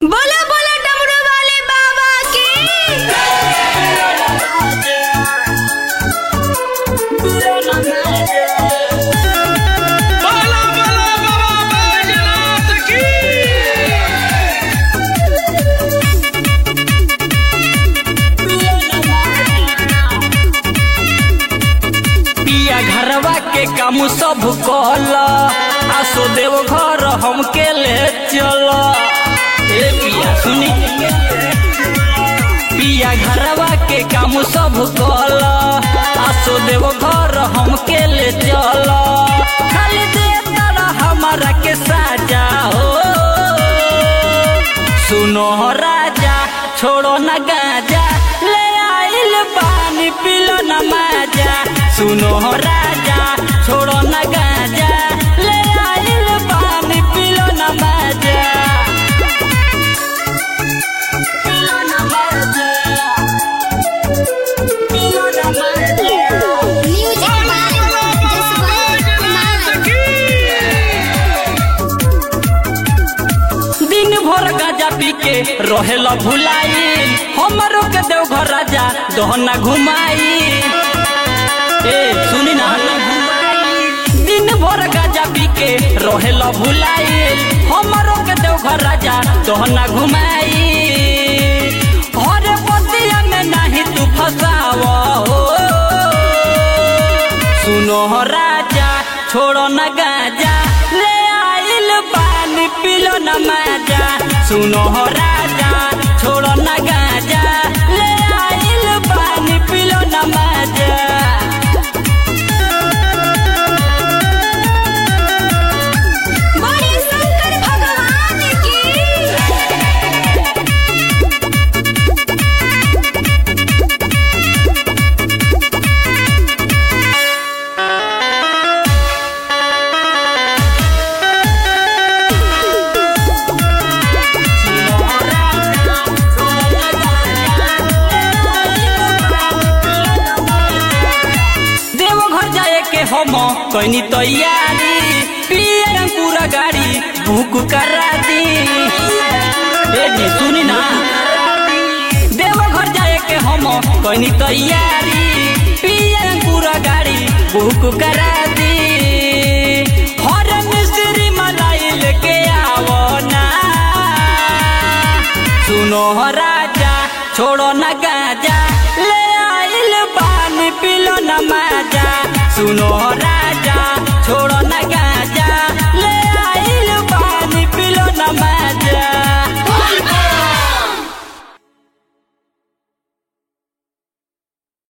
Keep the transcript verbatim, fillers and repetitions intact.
बोलो बोलो डमरू वाले बाबा की। बोलो बोलो बाबा बैजनाथ की। पिया घरवा के काम सब कहल, आसो देव घर हमके ले चल। ए पिया सुनी, पिया घरवा के काम सब कहल, आसो देव घर हमके ले चल। खाली दे तारा हमारा के साजा हो, सुनो राजा छोड़ो न गाजा, ले आइल पानी पिलो न माजा। सुनो राजा छोड़ो न गाजा, ले आइल पानी पिलो न माजा। पिलो न माजा, पिलो न माजा। Music by Jaswant Kumar. दिन भर गाजा पी के रहेला भुलाई, हमरो के देवघर राजा दहना घुमाई। ए सुनी ना, दिन भर गाजा पी के रहेला भुलाई, हमरो के देवघर राजा दहना घुमाई। हर पतिया में नहीं तू फसाव हो, सुनो राजा छोड़ो न गाजा, ले आइल पानी पिलो न माजा। सुनो राजा छोड़ो न गाजा, ले आइल पानी पिलो न माजा। बोले शंकर भगवान की। देवघर जाए के हम कहीं तैयारी, पिया पूरा गाड़ी बुक करा दी। ए जी सुनी ना, देवघर जाए के हम कहीं तैयारी, पिया पूरा गाड़ी बुक करा दी। हर मिस्त्री मलाई लेके आवो ना, सुनो राजा छोड़ो न गाजा, ले आइल पानी पिलो न माजा। सुनो राजा